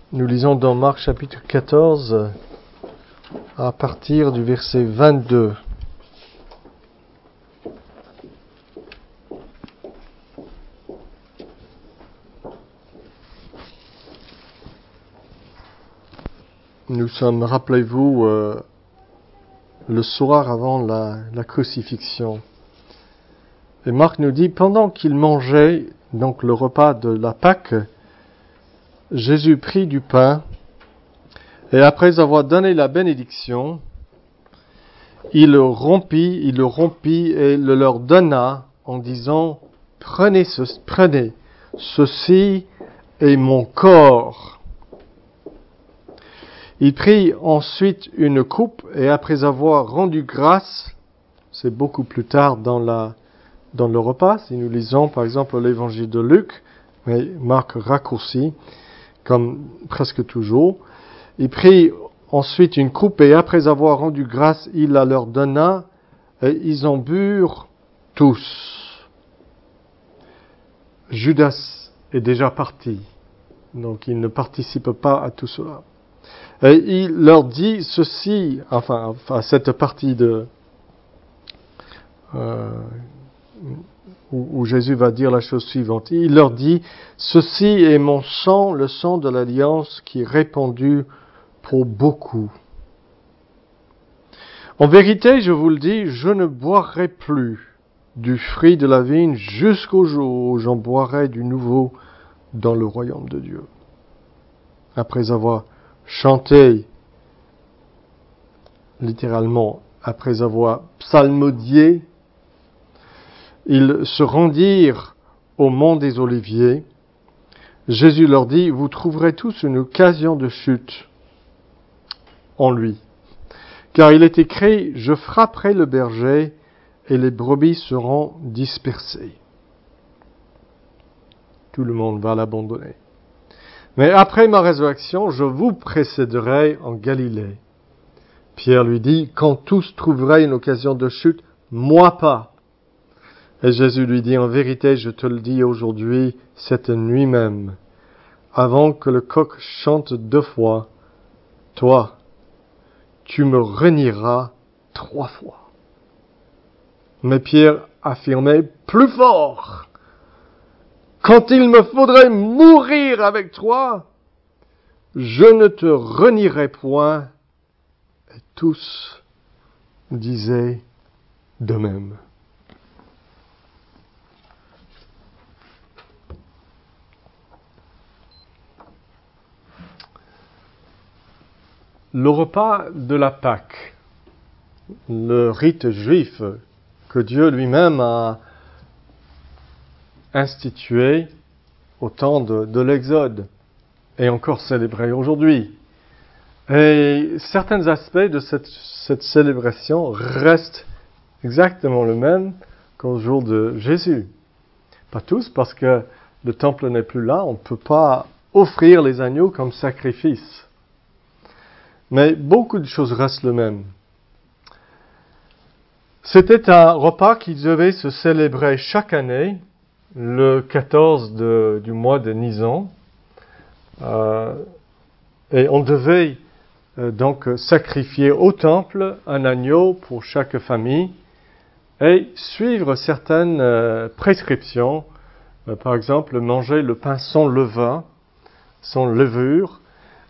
Nous lisons dans Marc chapitre 14 à partir du verset 22. Nous sommes, rappelez-vous, le soir avant la crucifixion. Et Marc nous dit, pendant qu'il mangeait donc le repas de la Pâque, Jésus prit du pain, et après avoir donné la bénédiction, il le rompit et le leur donna en disant, prenez, ceci est mon corps. Il prit ensuite une coupe, et après avoir rendu grâce, c'est beaucoup plus tard dans le repas, si nous lisons par exemple l'évangile de Luc, mais Marc raccourcit, comme presque toujours. Il prit ensuite une coupe et après avoir rendu grâce, il la leur donna et ils en burent tous. Judas est déjà parti, donc il ne participe pas à tout cela. Et il leur dit ceci, enfin cette partie où Jésus va dire la chose suivante. Il leur dit, ceci est mon sang, le sang de l'alliance qui est répandu pour beaucoup. En vérité, je vous le dis, je ne boirai plus du fruit de la vigne jusqu'au jour où j'en boirai du nouveau dans le royaume de Dieu. Après avoir chanté, littéralement, après avoir psalmodié, ils se rendirent au mont des Oliviers. Jésus leur dit, vous trouverez tous une occasion de chute en lui. Car il est écrit, je frapperai le berger et les brebis seront dispersées. Tout le monde va l'abandonner. Mais après ma résurrection, je vous précéderai en Galilée. Pierre lui dit, quand tous trouveraient une occasion de chute, moi pas. Et Jésus lui dit, en vérité, je te le dis aujourd'hui, cette nuit même, avant que le coq chante 2 fois, toi, tu me renieras 3 fois. Mais Pierre affirmait plus fort, quand il me faudrait mourir avec toi, je ne te renierai point. Et tous disaient de même. Le repas de la Pâque, le rite juif que Dieu lui-même a institué au temps de l'Exode, est encore célébré aujourd'hui. Et certains aspects de cette célébration restent exactement le même qu'au jour de Jésus. Pas tous, parce que le temple n'est plus là, on ne peut pas offrir les agneaux comme sacrifice. Mais beaucoup de choses restent les mêmes. C'était un repas qui devait se célébrer chaque année, le 14 du mois de Nisan. Et on devait donc sacrifier au temple un agneau pour chaque famille et suivre certaines prescriptions. Par exemple, manger le pain sans levain, sans levure.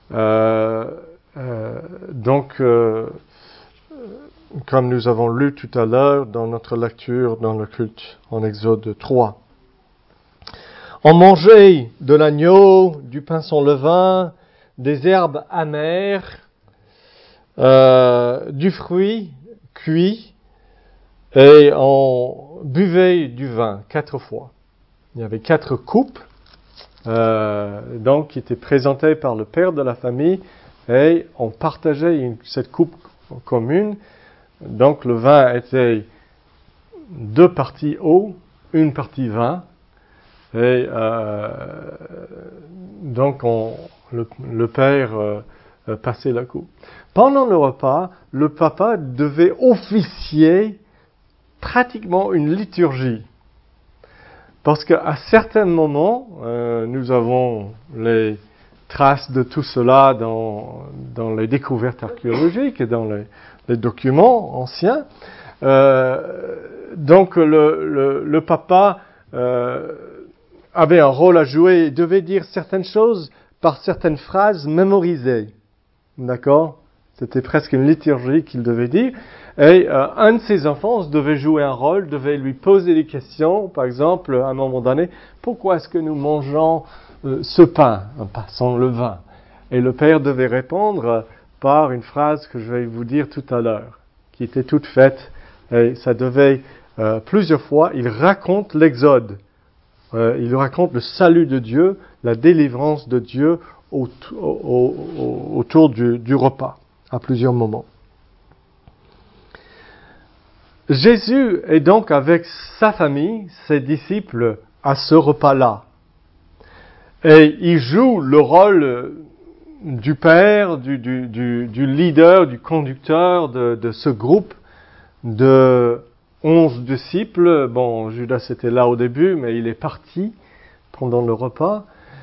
Comme nous avons lu tout à l'heure dans notre lecture dans le culte en Exode 3. On mangeait de l'agneau, du pain sans levain, des herbes amères, du fruit cuit, et on buvait du vin 4 fois. Il y avait 4 coupes, donc qui étaient présentées par le père de la famille, et on partageait cette coupe commune. Donc le vin était 2 parties eau, 1 partie vin, et donc le père passait la coupe. Pendant le repas, le papa devait officier pratiquement une liturgie. Parce qu'à certains moments, nous avons les trace de tout cela dans les découvertes archéologiques et dans les documents anciens. Donc le papa avait un rôle à jouer, il devait dire certaines choses par certaines phrases mémorisées. D'accord ? C'était presque une liturgie qu'il devait dire. Et un de ses enfants devait jouer un rôle, devait lui poser des questions. Par exemple, à un moment donné, pourquoi est-ce que nous mangeons ce pain, sans le vin? Et le père devait répondre par une phrase que je vais vous dire tout à l'heure, qui était toute faite. Et ça devait, plusieurs fois, il raconte l'Exode. Il raconte le salut de Dieu, la délivrance de Dieu autour du repas, à plusieurs moments. Jésus est donc avec sa famille, ses disciples, à ce repas-là. Et il joue le rôle du père, du leader, du conducteur de ce groupe de 11 disciples. Bon, Judas était là au début, mais il est parti pendant le repas.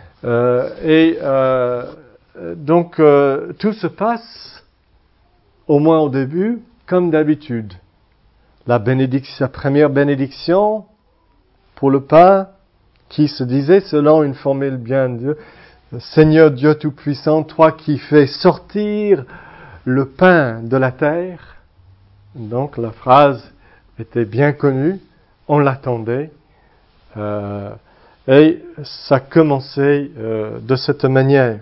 Donc, tout se passe, au moins au début, comme d'habitude. La première bénédiction pour le pain, qui se disait selon une formule bien de Dieu, Seigneur Dieu Tout-Puissant, toi qui fais sortir le pain de la terre. Donc la phrase était bien connue, on l'attendait, et ça commençait de cette manière.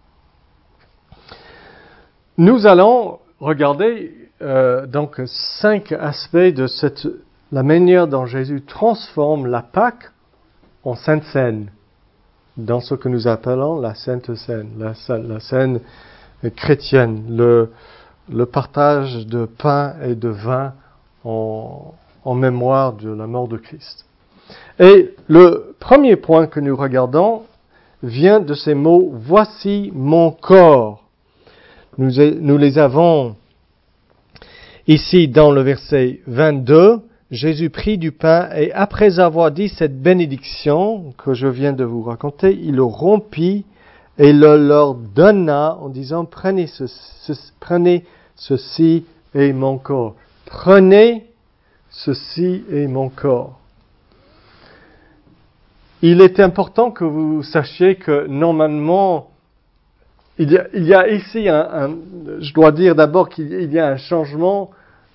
Nous allons regarder donc 5 aspects de la manière dont Jésus transforme la Pâque en Sainte Seine, dans ce que nous appelons la Sainte Seine, la scène chrétienne, le partage de pain et de vin en mémoire de la mort de Christ. Et le premier point que nous regardons vient de ces mots « Voici mon corps ». Nous les avons ici dans le verset 22. Jésus prit du pain et après avoir dit cette bénédiction que je viens de vous raconter, il le rompit et le leur donna en disant « Prenez ceci est mon corps. Prenez ceci est mon corps. » Il est important que vous sachiez que normalement, il y a ici je dois dire d'abord qu'il y a un changement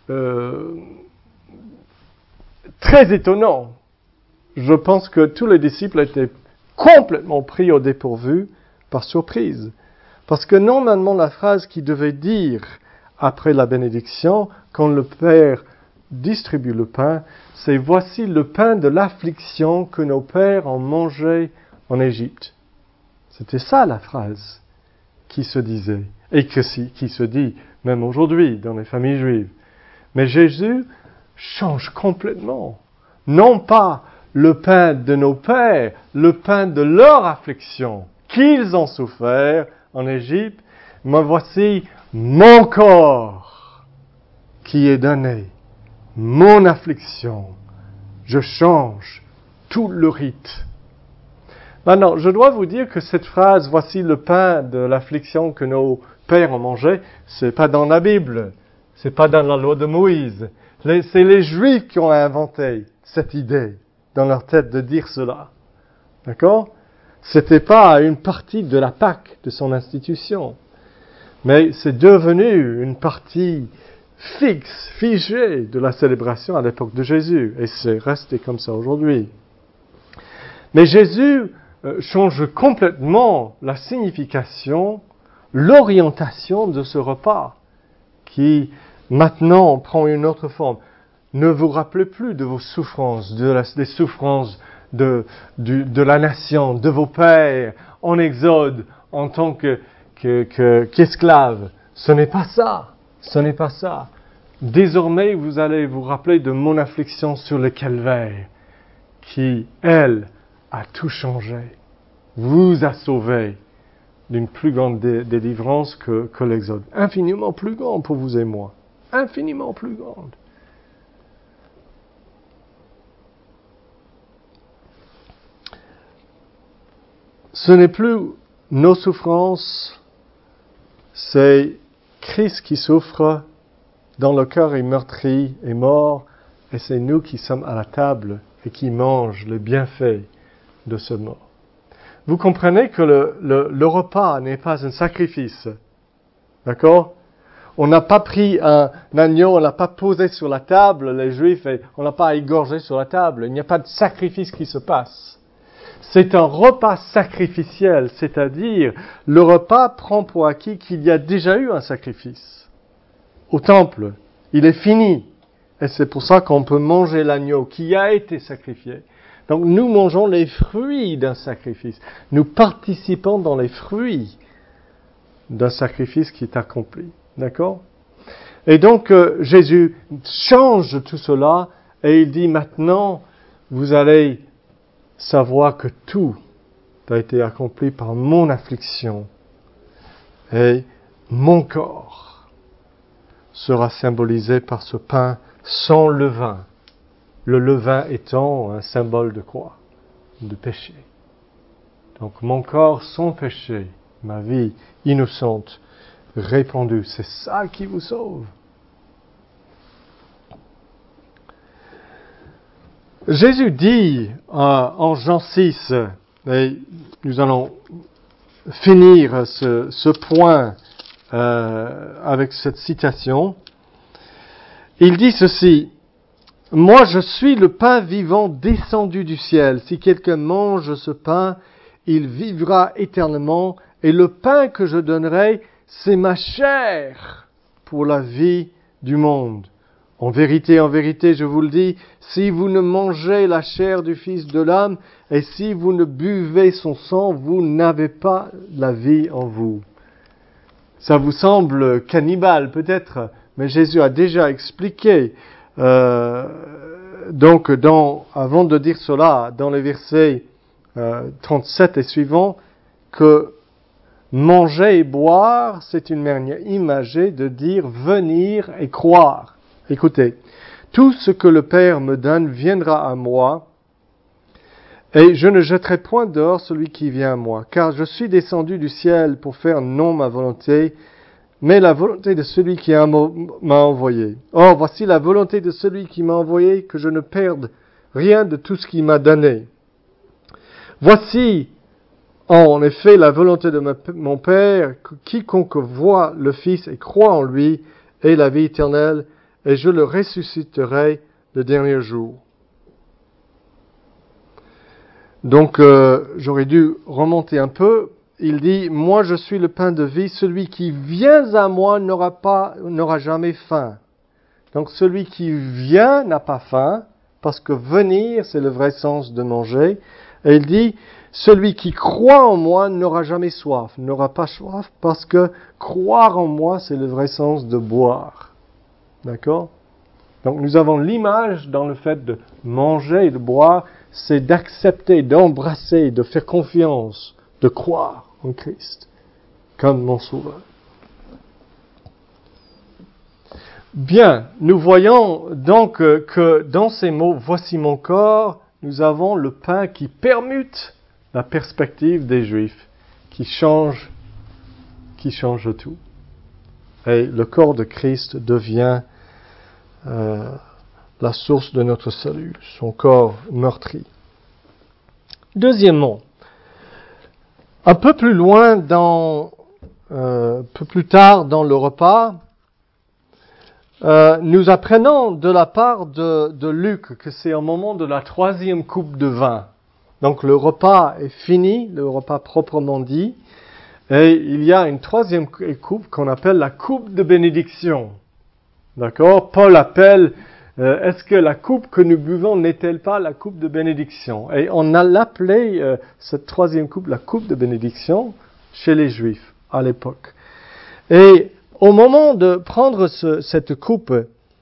très étonnant. Je pense que tous les disciples étaient complètement pris au dépourvu par surprise. Parce que normalement, la phrase qu'il devait dire après la bénédiction, quand le Père distribue le pain, c'est « Voici le pain de l'affliction que nos pères ont mangé en Égypte ». C'était ça la phrase qui se disait, et qui se dit même aujourd'hui dans les familles juives. Mais Jésus change complètement. Non pas le pain de nos pères, le pain de leur affliction qu'ils ont souffert en Égypte, mais voici mon corps qui est donné, mon affliction. Je change tout le rite. Maintenant, je dois vous dire que cette phrase, voici le pain de l'affliction que nos pères ont mangé, c'est pas dans la Bible, c'est pas dans la loi de Moïse. C'est les Juifs qui ont inventé cette idée dans leur tête de dire cela. D'accord? C'était pas une partie de la Pâque, de son institution. Mais c'est devenu une partie fixe, figée de la célébration à l'époque de Jésus. Et c'est resté comme ça aujourd'hui. Mais Jésus change complètement la signification, l'orientation de ce repas, qui maintenant prend une autre forme. Ne vous rappelez plus de vos souffrances, des souffrances de la nation, de vos pères, en exode, en tant qu'esclaves. Ce n'est pas ça. Ce n'est pas ça. Désormais, vous allez vous rappeler de mon affliction sur le calvaire, qui, elle, a tout changé, vous a sauvé d'une plus grande délivrance que l'Exode. Infiniment plus grande pour vous et moi. Infiniment plus grande. Ce n'est plus nos souffrances, c'est Christ qui souffre, dont le cœur est meurtri et mort, et c'est nous qui sommes à la table et qui mangent les bienfaits de ce mort. Vous comprenez que le repas n'est pas un sacrifice. D'accord? On n'a pas pris un agneau, on l'a pas posé sur la table, les Juifs, et on l'a pas égorgé sur la table. Il n'y a pas de sacrifice qui se passe. C'est un repas sacrificiel, c'est-à-dire le repas prend pour acquis qu'il y a déjà eu un sacrifice. Au temple, il est fini. Et c'est pour ça qu'on peut manger l'agneau qui a été sacrifié. Donc nous mangeons les fruits d'un sacrifice. Nous participons dans les fruits d'un sacrifice qui est accompli. D'accord? Et donc Jésus change tout cela et il dit maintenant vous allez savoir que tout a été accompli par mon affliction et mon corps sera symbolisé par ce pain sans levain. Le levain étant un symbole de quoi? De péché. Donc mon corps sans péché, ma vie innocente, répandue, c'est ça qui vous sauve. Jésus dit en Jean 6, et nous allons finir ce point avec cette citation, il dit ceci: « Moi je suis le pain vivant descendu du ciel. Si quelqu'un mange ce pain, il vivra éternellement. Et le pain que je donnerai, c'est ma chair pour la vie du monde. En vérité, je vous le dis, si vous ne mangez la chair du Fils de l'homme, et si vous ne buvez son sang, vous n'avez pas la vie en vous. » Ça vous semble cannibale peut-être, mais Jésus a déjà expliqué. Donc, avant de dire cela, dans les versets 37 et suivants, que manger et boire, c'est une manière imagée de dire venir et croire. Écoutez, tout ce que le Père me donne viendra à moi, et je ne jetterai point dehors celui qui vient à moi, car je suis descendu du ciel pour faire non ma volonté, mais la volonté de celui qui m'a envoyé. Or, voici la volonté de celui qui m'a envoyé, que je ne perde rien de tout ce qu'il m'a donné. Voici, en effet, la volonté de mon Père, que quiconque voit le Fils et croit en lui ait la vie éternelle, et je le ressusciterai le dernier jour. Donc, j'aurais dû remonter un peu. Il dit, moi je suis le pain de vie, celui qui vient à moi n'aura jamais faim. Donc celui qui vient n'a pas faim, parce que venir, c'est le vrai sens de manger. Et il dit, celui qui croit en moi n'aura jamais soif, n'aura pas soif, parce que croire en moi, c'est le vrai sens de boire. D'accord? Donc nous avons l'image dans le fait de manger et de boire, c'est d'accepter, d'embrasser, de faire confiance, de croire en Christ comme mon sauveur. Bien, nous voyons donc que dans ces mots, voici mon corps, nous avons le pain qui permute la perspective des Juifs, qui change tout. Et le corps de Christ devient la source de notre salut, son corps meurtri. Deuxièmement, un peu plus loin, un peu plus tard dans le repas, nous apprenons de la part de Luc que c'est au moment de la 3e coupe de vin. Donc le repas est fini, le repas proprement dit, et il y a une 3e coupe qu'on appelle la coupe de bénédiction. D'accord? Paul appelle, est-ce que la coupe que nous buvons n'est-elle pas la coupe de bénédiction? Et on a l'appelé cette 3e coupe la coupe de bénédiction chez les Juifs à l'époque. Et au moment de prendre cette coupe,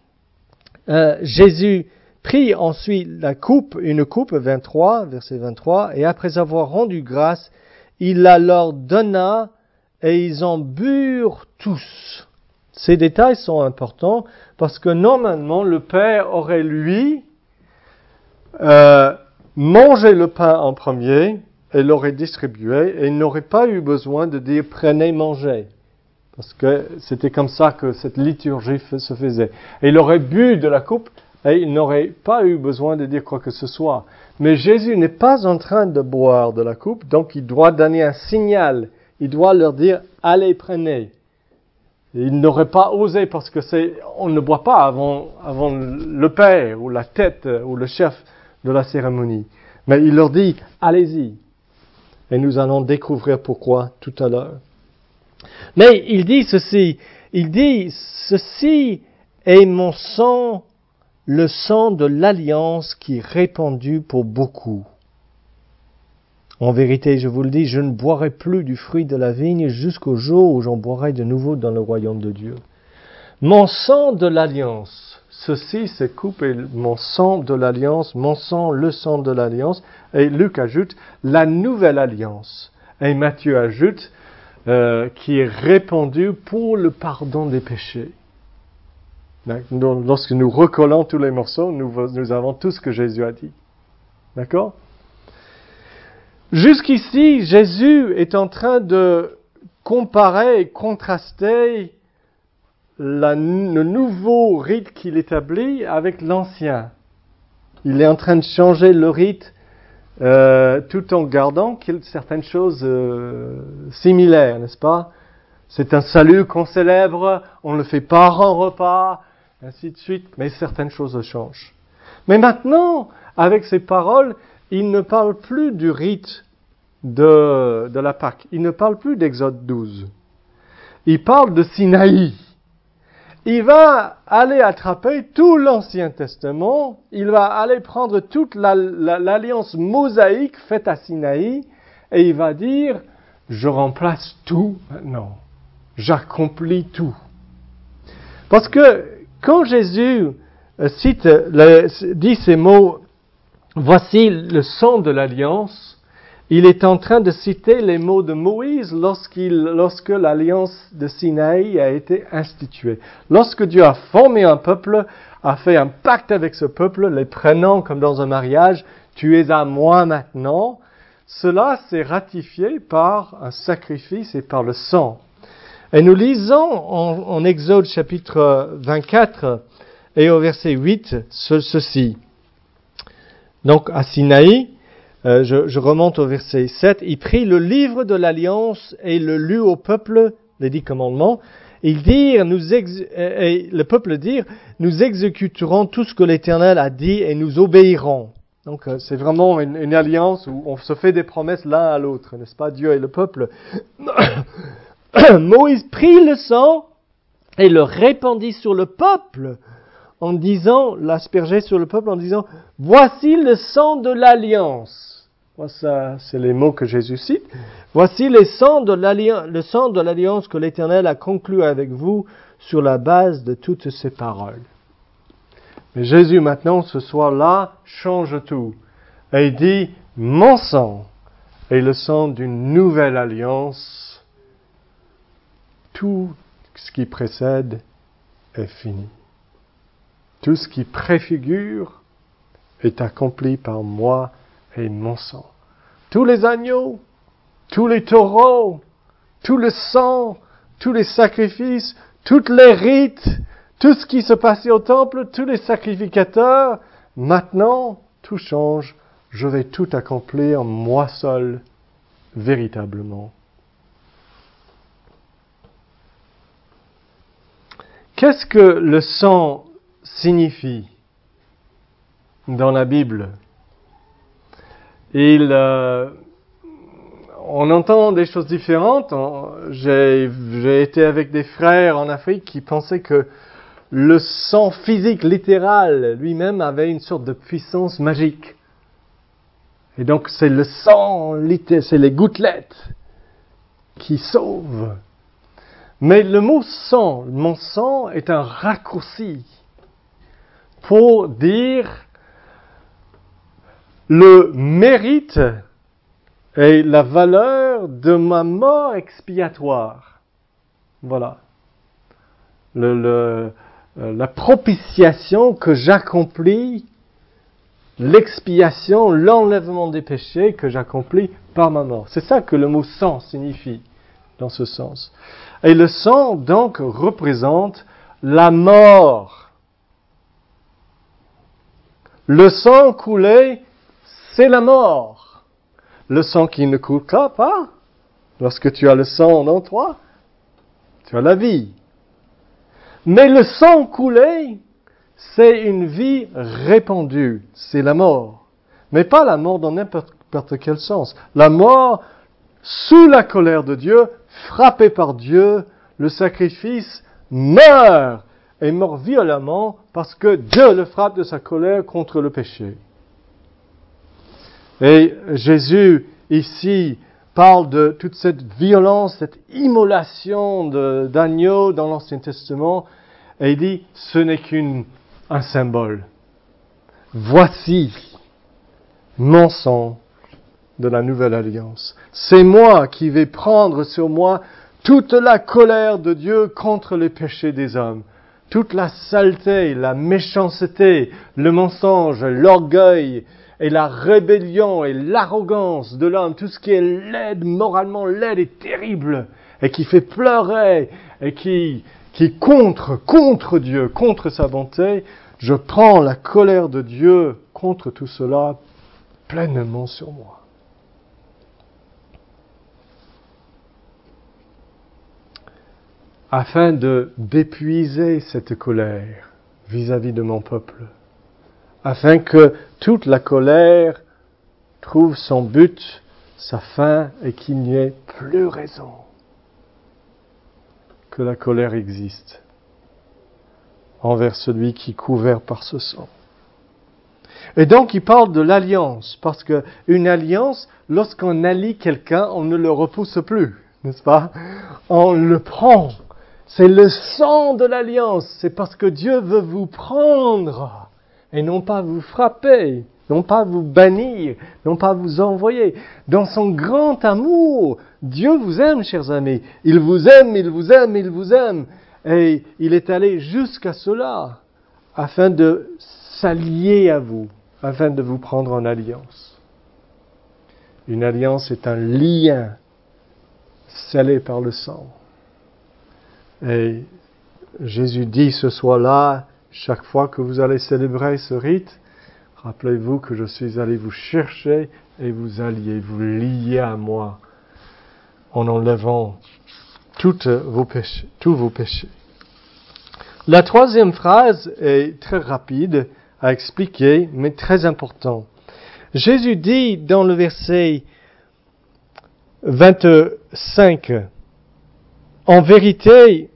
Jésus prit ensuite une coupe, 23, verset 23, et après avoir rendu grâce, il la leur donna et ils en burent tous. Ces détails sont importants parce que normalement le Père aurait lui mangé le pain en premier et l'aurait distribué, et il n'aurait pas eu besoin de dire prenez, mangez. Parce que c'était comme ça que cette liturgie se faisait. Et il aurait bu de la coupe, et il n'aurait pas eu besoin de dire quoi que ce soit. Mais Jésus n'est pas en train de boire de la coupe, donc il doit donner un signal. Il doit leur dire, allez, prenez. Et il n'aurait pas osé parce que on ne boit pas avant le père ou la tête ou le chef de la cérémonie. Mais il leur dit, allez-y. Et nous allons découvrir pourquoi tout à l'heure. Mais il dit ceci est mon sang, le sang de l'alliance qui est répandu pour beaucoup. En vérité, je vous le dis, je ne boirai plus du fruit de la vigne jusqu'au jour où j'en boirai de nouveau dans le royaume de Dieu. Mon sang de l'alliance, ceci c'est coupé, mon sang de l'alliance, mon sang, le sang de l'alliance. Et Luc ajoute, la nouvelle alliance. Et Matthieu ajoute, qui est répandu pour le pardon des péchés. Lorsque nous recollons tous les morceaux, nous avons tout ce que Jésus a dit. D'accord ? Jusqu'ici, Jésus est en train de comparer et contraster le nouveau rite qu'il établit avec l'ancien. Il est en train de changer le rite tout en gardant certaines choses similaires, n'est-ce pas? C'est un salut qu'on célèbre, on le fait par un repas, ainsi de suite, mais certaines choses changent. Mais maintenant, avec ces paroles, il ne parle plus du rite de la Pâque. Il ne parle plus d'Exode 12. Il parle de Sinaï. Il va aller attraper tout l'Ancien Testament. Il va aller prendre toute l'alliance mosaïque faite à Sinaï et il va dire, je remplace tout maintenant. J'accomplis tout. Parce que quand Jésus dit ces mots, voici le sang de l'alliance, il est en train de citer les mots de Moïse lorsque l'alliance de Sinaï a été instituée. Lorsque Dieu a formé un peuple, a fait un pacte avec ce peuple, les prenant comme dans un mariage, tu es à moi maintenant, cela s'est ratifié par un sacrifice et par le sang. Et nous lisons en Exode chapitre 24 et au verset 8 ceci. Donc à Sinaï, je remonte au verset 7, il prit le livre de l'alliance et le lut au peuple, les 10 commandements. Le peuple dit, nous exécuterons tout ce que l'Éternel a dit et nous obéirons. Donc c'est vraiment une alliance où on se fait des promesses l'un à l'autre, n'est-ce pas, Dieu et le peuple. Moïse prit le sang et le répandit sur le peuple en disant, l'asperger sur le peuple en disant, voici le sang de l'alliance. Ça, c'est les mots que Jésus cite. Voici le sang de l'alliance que l'Éternel a conclu avec vous sur la base de toutes ces paroles. Mais Jésus maintenant, ce soir-là, change tout. Et il dit, mon sang est le sang d'une nouvelle alliance. Tout ce qui précède est fini. Tout ce qui préfigure est accompli par moi et mon sang. Tous les agneaux, tous les taureaux, tout le sang, tous les sacrifices, toutes les rites, tout ce qui se passait au temple, tous les sacrificateurs, maintenant, tout change. Je vais tout accomplir moi seul, véritablement. Qu'est-ce que le sang signifie dans la Bible? On entend des choses différentes. J'ai été avec des frères en Afrique qui pensaient que le sang physique, littéral, lui-même avait une sorte de puissance magique. Et donc c'est le sang, c'est les gouttelettes qui sauvent. Mais le mot sang, mon sang est un raccourci pour dire le mérite et la valeur de ma mort expiatoire. Voilà. La propitiation que j'accomplis l'expiation, l'enlèvement des péchés que j'accomplis par ma mort. C'est ça que le mot sang signifie dans ce sens. Et le sang donc représente la mort. Le sang coulé, c'est la mort. Le sang qui ne coule pas, lorsque tu as le sang en toi, tu as la vie. Mais le sang coulé, c'est une vie répandue, c'est la mort. Mais pas la mort dans n'importe quel sens. La mort sous la colère de Dieu, frappé par Dieu, le sacrifice meurt et meurt violemment parce que Dieu le frappe de sa colère contre le péché. Et Jésus, ici, parle de toute cette violence, cette immolation d'agneau dans l'Ancien Testament, et il dit, ce n'est qu'un symbole. Voici mon sang de la nouvelle alliance. C'est moi qui vais prendre sur moi toute la colère de Dieu contre les péchés des hommes. Toute la saleté, la méchanceté, le mensonge, l'orgueil et la rébellion et l'arrogance de l'homme, tout ce qui est laid, moralement laid et terrible, et qui fait pleurer, et qui contre Dieu, contre sa bonté, je prends la colère de Dieu contre tout cela pleinement sur moi. Afin d'épuiser cette colère vis-à-vis de mon peuple, afin que toute la colère trouve son but, sa fin, et qu'il n'y ait plus raison que la colère existe envers celui qui est couvert par ce sang. Et donc il parle de l'alliance, parce que une alliance, lorsqu'on allie quelqu'un, on ne le repousse plus, n'est-ce pas? On le prend. C'est le sang de l'alliance. C'est parce que Dieu veut vous prendre et non pas vous frapper, non pas vous bannir, non pas vous envoyer. Dans son grand amour, Dieu vous aime, chers amis. Il vous aime, il vous aime, il vous aime. Et il est allé jusqu'à cela afin de s'allier à vous, afin de vous prendre en alliance. Une alliance est un lien scellé par le sang. Et Jésus dit ce soir-là, chaque fois que vous allez célébrer ce rite, rappelez-vous que je suis allé vous chercher et vous allier, vous lier à moi en enlevant tous vos péchés. La troisième phrase est très rapide à expliquer, mais très important. Jésus dit dans le verset 25, en vérité,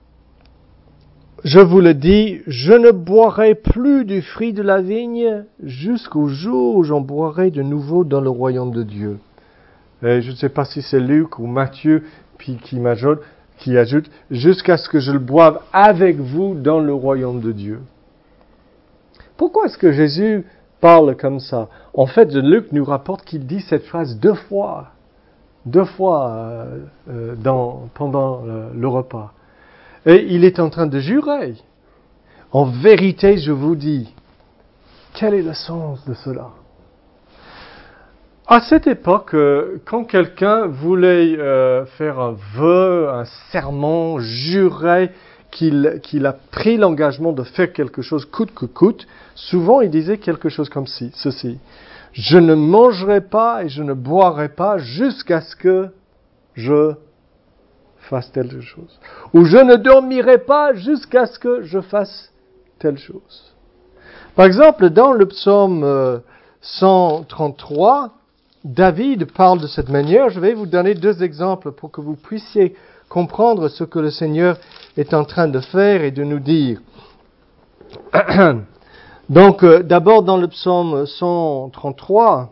je vous le dis, je ne boirai plus du fruit de la vigne jusqu'au jour où j'en boirai de nouveau dans le royaume de Dieu. Et je ne sais pas si c'est Luc ou Matthieu qui ajoute, jusqu'à ce que je le boive avec vous dans le royaume de Dieu. Pourquoi est-ce que Jésus parle comme ça? En fait, Luc nous rapporte qu'il dit cette phrase deux fois pendant le repas. Et il est en train de jurer. En vérité, je vous dis, quel est le sens de cela? À cette époque, quand quelqu'un voulait faire un vœu, un serment, jurer qu'il a pris l'engagement de faire quelque chose coûte que coûte, souvent il disait quelque chose comme ceci. Je ne mangerai pas et je ne boirai pas jusqu'à ce que je fasse telle chose. Ou je ne dormirai pas jusqu'à ce que je fasse telle chose. Par exemple, dans le psaume 133, David parle de cette manière. Je vais vous donner deux exemples pour que vous puissiez comprendre ce que le Seigneur est en train de faire et de nous dire. Donc, d'abord dans le psaume 133,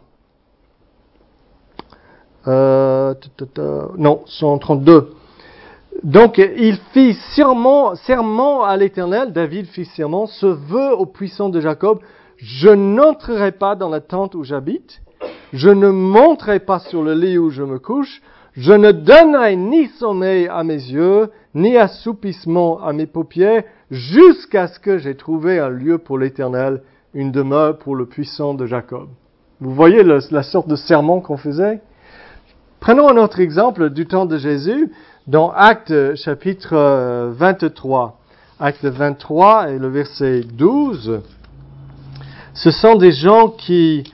132. Donc, il fit serment à l'Éternel, David fit serment, ce vœu au puissant de Jacob, je n'entrerai pas dans la tente où j'habite, je ne monterai pas sur le lit où je me couche, je ne donnerai ni sommeil à mes yeux, ni assoupissement à mes paupières, jusqu'à ce que j'ai trouvé un lieu pour l'Éternel, une demeure pour le puissant de Jacob. Vous voyez la sorte de serment qu'on faisait? Prenons un autre exemple du temps de Jésus dans Actes chapitre 23. Acte 23 et le verset 12. Ce sont des gens qui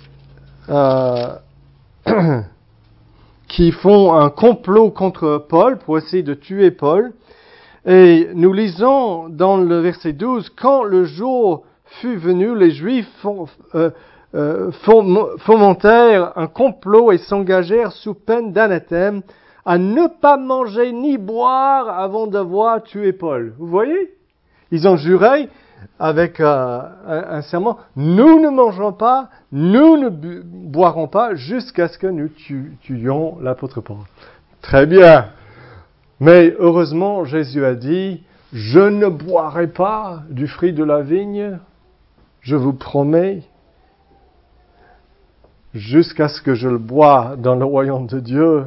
font un complot contre Paul pour essayer de tuer Paul. Et nous lisons dans le verset 12, « Quand le jour fut venu, les Juifs fomentèrent un complot et s'engagèrent sous peine d'anathème à ne pas manger ni boire avant d'avoir tué Paul. » Vous voyez? Ils ont juré avec un serment, « Nous ne mangerons pas, nous ne boirons pas jusqu'à ce que nous tuions l'apôtre Paul. » Très bien. Mais heureusement, Jésus a dit, « Je ne boirai pas du fruit de la vigne, je vous promets, jusqu'à ce que je le bois dans le royaume de Dieu,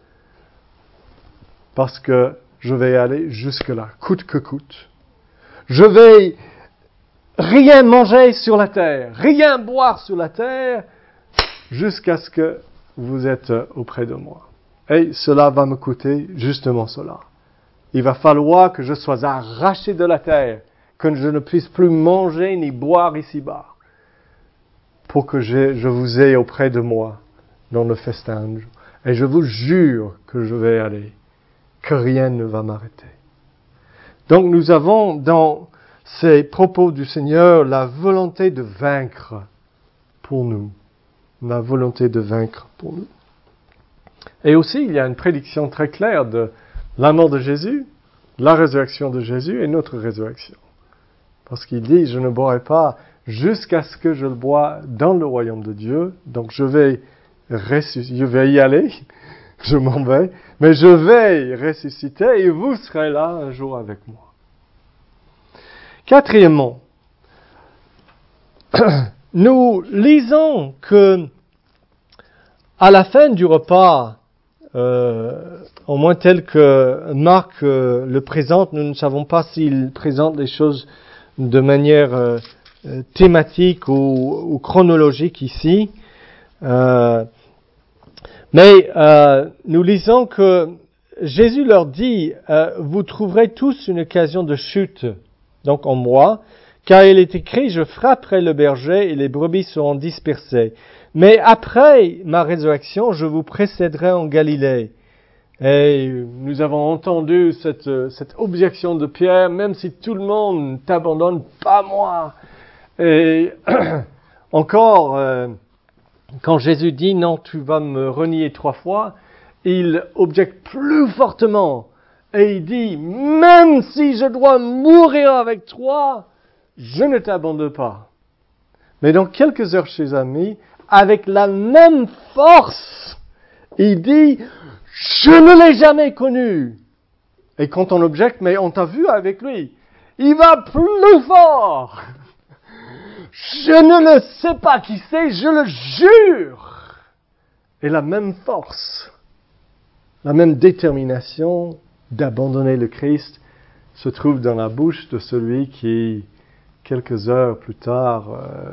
parce que je vais aller jusque-là, coûte que coûte. Je vais rien manger sur la terre, rien boire sur la terre, jusqu'à ce que vous êtes auprès de moi. Et cela va me coûter justement cela. Il va falloir que je sois arraché de la terre, que je ne puisse plus manger ni boire ici-bas, pour que je vous ai auprès de moi dans le festin. Et je vous jure que je vais aller, que rien ne va m'arrêter. » Donc nous avons dans ces propos du Seigneur la volonté de vaincre pour nous. La volonté de vaincre pour nous. Et aussi, il y a une prédiction très claire de la mort de Jésus, la résurrection de Jésus et notre résurrection. Parce qu'il dit, je ne boirai pas jusqu'à ce que je le bois dans le royaume de Dieu. Donc je vais y aller, je m'en vais, mais je vais ressusciter et vous serez là un jour avec moi. Quatrièmement, nous lisons que à la fin du repas, au moins tel que Marc le présente, nous ne savons pas s'il présente les choses de manière thématique ou chronologique ici, mais nous lisons que Jésus leur dit, vous trouverez tous une occasion de chute, donc en moi, car il est écrit, je frapperai le berger et les brebis seront dispersées. Mais après ma résurrection, je vous précéderai en Galilée. Et nous avons entendu cette objection de Pierre, même si tout le monde t'abandonne, pas moi. Et encore, quand Jésus dit non, tu vas me renier 3 fois, il objecte plus fortement. Et il dit, même si je dois mourir avec toi, je ne t'abandonne pas. Mais dans quelques heures chez amis, avec la même force, il dit, je ne l'ai jamais connu. Et quand on objecte, mais on t'a vu avec lui, il va plus fort. Je ne le sais pas qui c'est, je le jure. Et la même force, la même détermination d'abandonner le Christ se trouve dans la bouche de celui qui, quelques heures plus tard,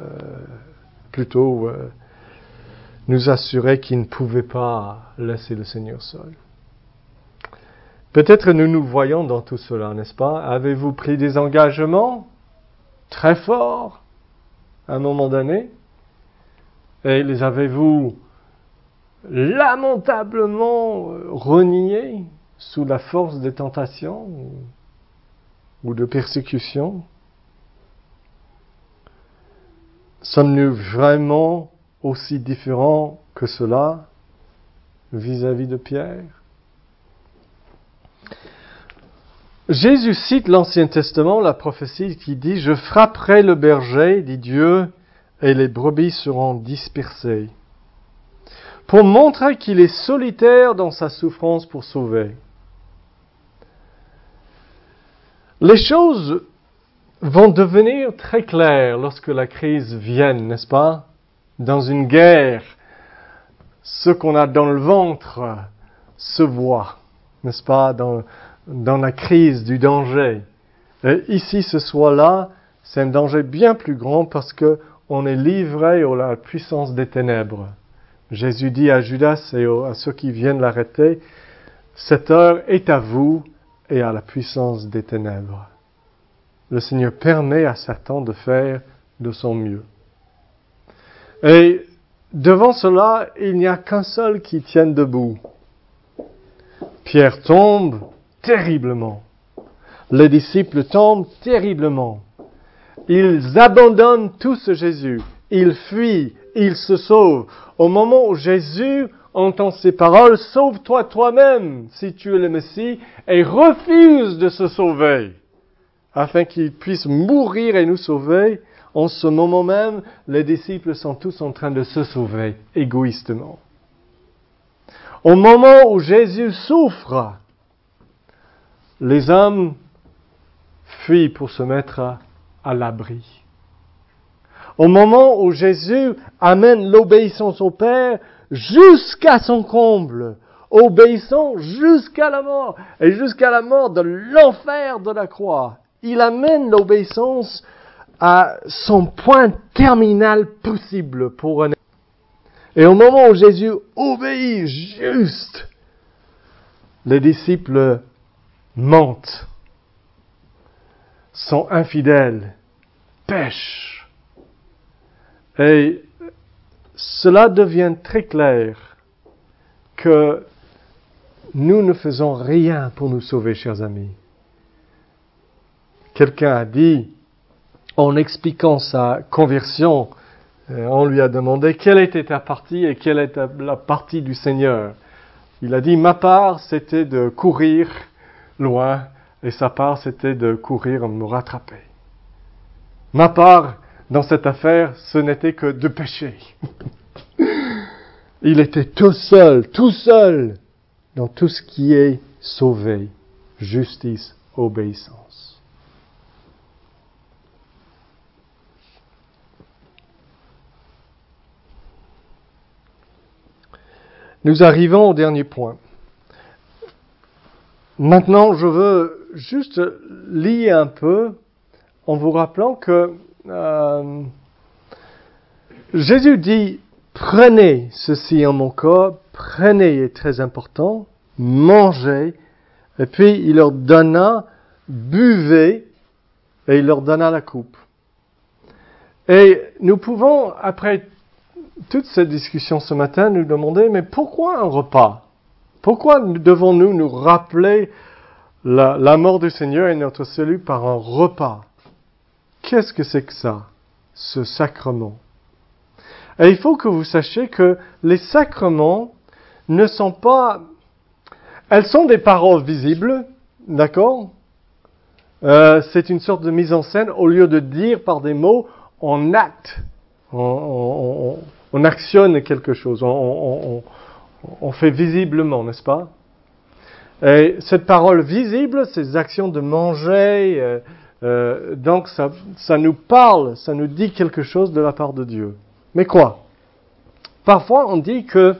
nous assurait qu'il ne pouvait pas laisser le Seigneur seul. Peut-être nous voyons dans tout cela, n'est-ce pas? Avez-vous pris des engagements très forts à un moment donné? Et les avez-vous lamentablement reniés sous la force des tentations ou de persécutions? Sommes-nous vraiment aussi différents que cela vis-à-vis de Pierre? Jésus cite l'Ancien Testament, la prophétie qui dit « Je frapperai le berger, dit Dieu, et les brebis seront dispersées. » Pour montrer qu'il est solitaire dans sa souffrance pour sauver. Les choses vont devenir très claires lorsque la crise vienne, n'est-ce pas? Dans une guerre, ce qu'on a dans le ventre se voit, n'est-ce pas? Dans la crise du danger. Et ici, ce soir-là, c'est un danger bien plus grand parce que on est livré à la puissance des ténèbres. Jésus dit à Judas et à ceux qui viennent l'arrêter, cette heure est à vous et à la puissance des ténèbres. Le Seigneur permet à Satan de faire de son mieux. Et devant cela, il n'y a qu'un seul qui tienne debout. Pierre tombe terriblement. Les disciples tombent terriblement. Ils abandonnent tous Jésus. Ils fuient. Ils se sauvent. Au moment où Jésus entend ces paroles, sauve-toi toi-même si tu es le Messie, et refuse de se sauver, afin qu'il puisse mourir et nous sauver. En ce moment même, les disciples sont tous en train de se sauver égoïstement. Au moment où Jésus souffre, les hommes fuient pour se mettre à l'abri. Au moment où Jésus amène l'obéissance au Père jusqu'à son comble, obéissant jusqu'à la mort, et jusqu'à la mort de l'enfer de la croix, il amène l'obéissance à son point terminal possible pour un. Et au moment où Jésus obéit juste, les disciples mentent, sont infidèles, pêchent. Et cela devient très clair que nous ne faisons rien pour nous sauver, chers amis. Quelqu'un a dit, en expliquant sa conversion, on lui a demandé quelle était ta partie et quelle était la partie du Seigneur. Il a dit, ma part, c'était de courir loin, et sa part, c'était de courir me rattraper. Ma part, dans cette affaire, ce n'était que de pécher. Il était tout seul dans tout ce qui est sauvé, justice, obéissance. Nous arrivons au dernier point. Maintenant, je veux juste lier un peu en vous rappelant que Jésus dit « Prenez ceci en mon corps, prenez est très important, mangez ». Et puis il leur donna « Buvez » et il leur donna la coupe. Et nous pouvons, après toute cette discussion ce matin, nous demander, mais pourquoi un repas? Pourquoi devons-nous nous rappeler la mort du Seigneur et notre salut par un repas? Qu'est-ce que c'est que ça, ce sacrement? Et il faut que vous sachiez que les sacrements ne sont pas... Elles sont des paroles visibles, d'accord? C'est une sorte de mise en scène. Au lieu de dire par des mots, on acte, on actionne quelque chose, on fait visiblement, n'est-ce pas? Et cette parole visible, ces actions de manger, donc ça nous parle, ça nous dit quelque chose de la part de Dieu. Mais quoi? Parfois on dit que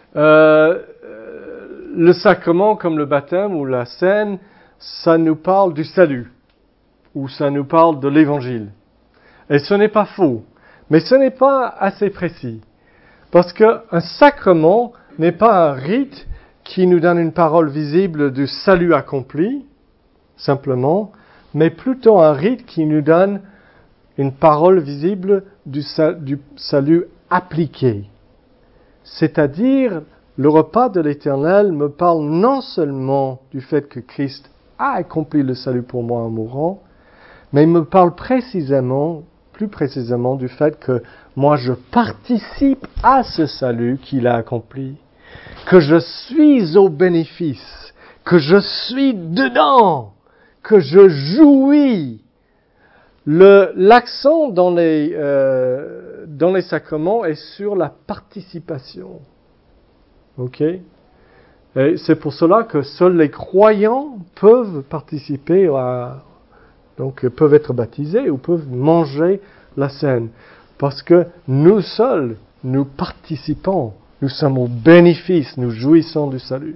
le sacrement comme le baptême ou la scène, ça nous parle du salut, ou ça nous parle de l'évangile. Et ce n'est pas faux, mais ce n'est pas assez précis. Parce qu'un sacrement n'est pas un rite qui nous donne une parole visible du salut accompli, simplement, mais plutôt un rite qui nous donne une parole visible du salut appliqué. C'est-à-dire, le repas de l'Éternel me parle non seulement du fait que Christ a accompli le salut pour moi en mourant, mais il me parle plus précisément du fait que moi je participe à ce salut qu'il a accompli, que je suis au bénéfice, que je suis dedans, que je jouis. L'accent dans les sacrements est sur la participation. Ok? Et c'est pour cela que seuls les croyants peuvent participer donc peuvent être baptisés ou peuvent manger la scène. Parce que nous seuls, nous participons, nous sommes au bénéfice, nous jouissons du salut.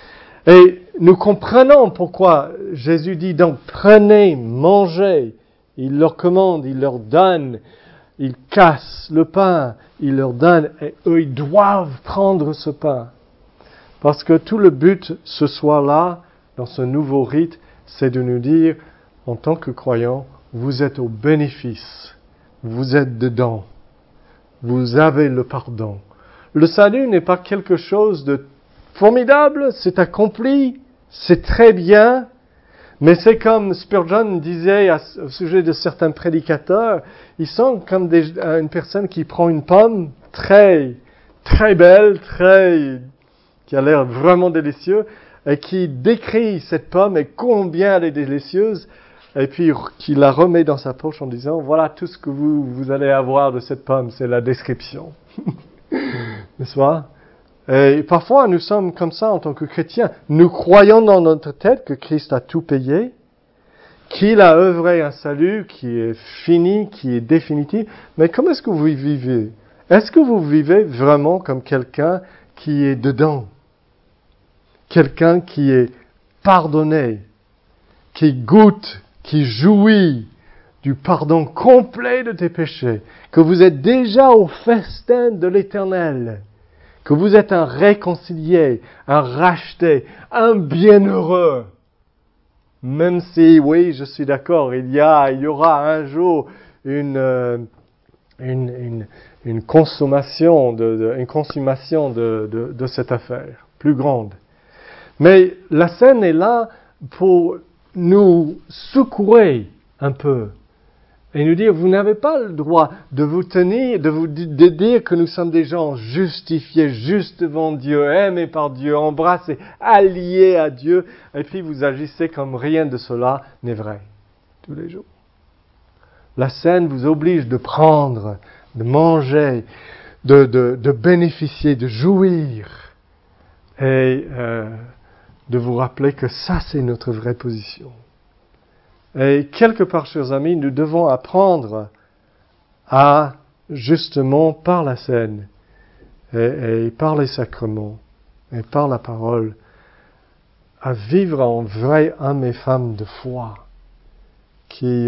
Et nous comprenons pourquoi Jésus dit donc prenez, mangez, Il leur commande, il leur donne, il casse le pain, il leur donne, et eux, ils doivent prendre ce pain. Parce que tout le but ce soir-là, dans ce nouveau rite, c'est de nous dire, en tant que croyants, vous êtes au bénéfice, vous êtes dedans, vous avez le pardon. Le salut n'est pas quelque chose de formidable, c'est accompli, c'est très bien, mais c'est comme Spurgeon disait au sujet de certains prédicateurs, ils sont comme une personne qui prend une pomme très, très belle, qui a l'air vraiment délicieuse, et qui décrit cette pomme et combien elle est délicieuse, et puis qui la remet dans sa poche en disant, voilà tout ce que vous allez avoir de cette pomme, c'est la description. N'est-ce pas? Et parfois, nous sommes comme ça en tant que chrétiens. Nous croyons dans notre tête que Christ a tout payé, qu'il a œuvré un salut qui est fini, qui est définitif. Mais comment est-ce que vous vivez? Est-ce que vous vivez vraiment comme quelqu'un qui est dedans? Quelqu'un qui est pardonné, qui goûte, qui jouit du pardon complet de tes péchés, que vous êtes déjà au festin de l'Éternel, que vous êtes un réconcilié, un racheté, un bienheureux. Même si, oui, je suis d'accord, il y aura un jour une consommation de cette affaire, plus grande. Mais la scène est là pour nous secouer un peu et nous dire, vous n'avez pas le droit de vous tenir, de dire que nous sommes des gens justifiés, justes devant Dieu, aimés par Dieu, embrassés, alliés à Dieu, et puis vous agissez comme rien de cela n'est vrai tous les jours. La scène vous oblige de prendre, de manger, de bénéficier, de jouir et de vous rappeler que ça c'est notre vraie position. Et quelque part, chers amis, nous devons apprendre à, justement, par la scène, et par les sacrements, et par la parole, à vivre en vrai hommes et femmes de foi, qui,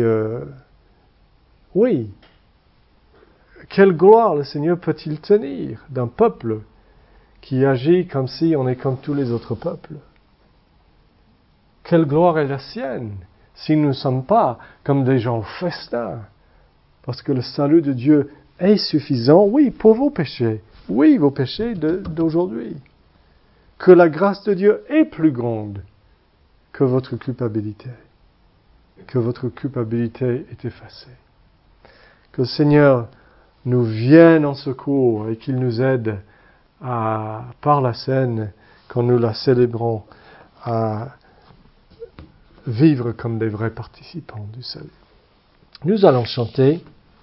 oui, quelle gloire le Seigneur peut-il tenir d'un peuple qui agit comme si on est comme tous les autres peuples? Quelle gloire est la sienne si nous ne sommes pas comme des gens au festin? Parce que le salut de Dieu est suffisant, oui, pour vos péchés. Oui, vos péchés d'aujourd'hui. Que la grâce de Dieu est plus grande que votre culpabilité. Que votre culpabilité est effacée. Que le Seigneur nous vienne en secours et qu'il nous aide par la scène, quand nous la célébrons, à vivre comme des vrais participants du salut. Nous allons chanter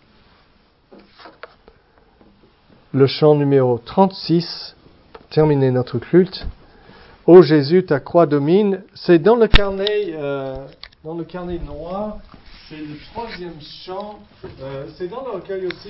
le chant numéro 36 pour terminer notre culte. Ô Jésus, ta croix domine. C'est dans le carnet noir. C'est le troisième chant. C'est dans le recueil aussi.